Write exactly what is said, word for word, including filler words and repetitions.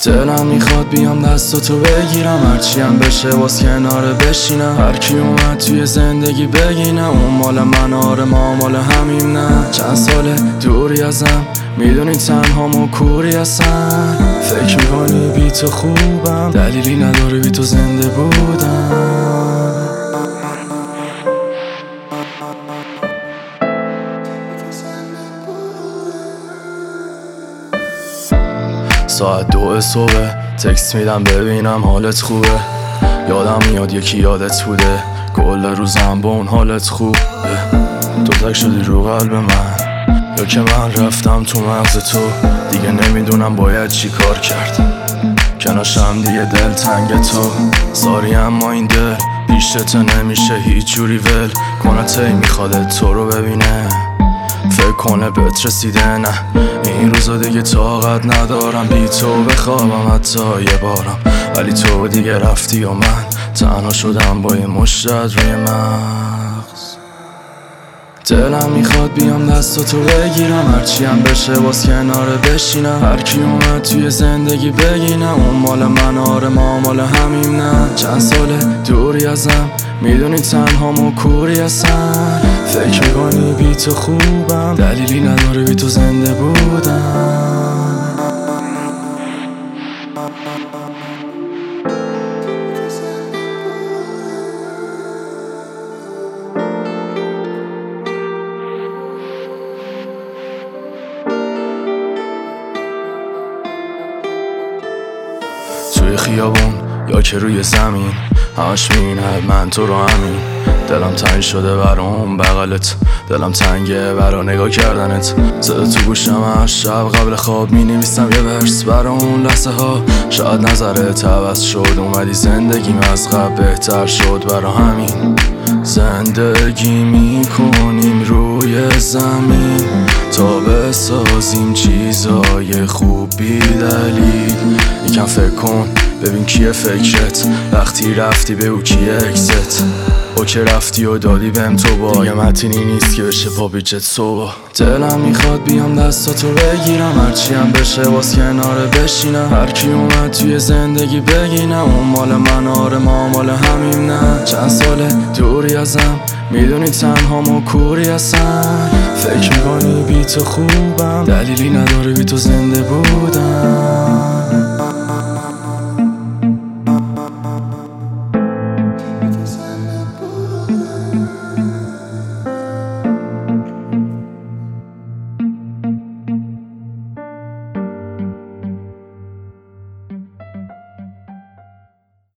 دلم میخواد بیام دستاتو بگیرم، هرچی هم بشه واس کناره بشینم. هر کی اومد توی زندگی بگینم اون مال من، آره ما مال همیم. نه چند ساله دوری ازم، میدونی تنهام و کوری هستن. فکر میکنی بی تو خوبم، دلیلی نداره بی تو زنده بودم. ساعت دو صبح تکست میدم ببینم حالت خوبه. یادم میاد یکی یادت بوده، کل روزم با اون حالت خوبه. تو تک شدی رو قلب من، یا که من رفتم تو مغز تو. دیگه نمیدونم باید چی کار کرد، کناشم دیگه دل تنگ تو. ساری اما این دل پیشت نمیشه هیچ جوری ول کنت. میخواد تو رو ببینه، فکر کنه بهت رسیده. نه این روزا دیگه طاقت ندارم بی تو بخوابم حتی یه بارم. ولی تو دیگه رفتی و من تنها شدم با یه مشت روی مغز. دلم میخواد بیام دستاتو بگیرم، هرچی هم بشه واس کناره بشینم. هر کی اومد توی زندگی بگینم اون مال من، آره ما مال همیم. نه چند ساله دوری ازم، میدونی تنهام و کوری هستن. فکر میکنی بی تو خوبم، دلیلی نداره بی تو زنده بودم. توی خیابون یا که روی زمین، همش میبینه من تو رو همین. دلم تنگ شده برا اون بغلت، دلم تنگه برا نگاه کردنت. زده تو گوشم هر شب قبل خواب مینویسم یه ورس برا اون لحظه ها. شاید نظرت عوض شد، اومدی زندگیم از قبل بهتر شد. برا همین زندگی میکنیم روی زمین تا بسازیم چیزای خوب بی دلیل. یکم فکر کن ببین کیه فکرت، وقتی رفتی به او کیه اکست. او که رفتی و دادی بهم تو با دیگه متینی نیست که بشه پا بیچت صبح. دلم میخواد بیام دستاتو بگیرم، هرچی هم بشه واس کناره بشینم. هر کی اومد توی زندگی بگینم اون مال من، آره ما مال همیم. نه چند ساله دوری ازم، میدونی تنهام و کوری هستن. فکر میکنی بی تو خوبم، دلیلی نداره بی تو زنده بودم.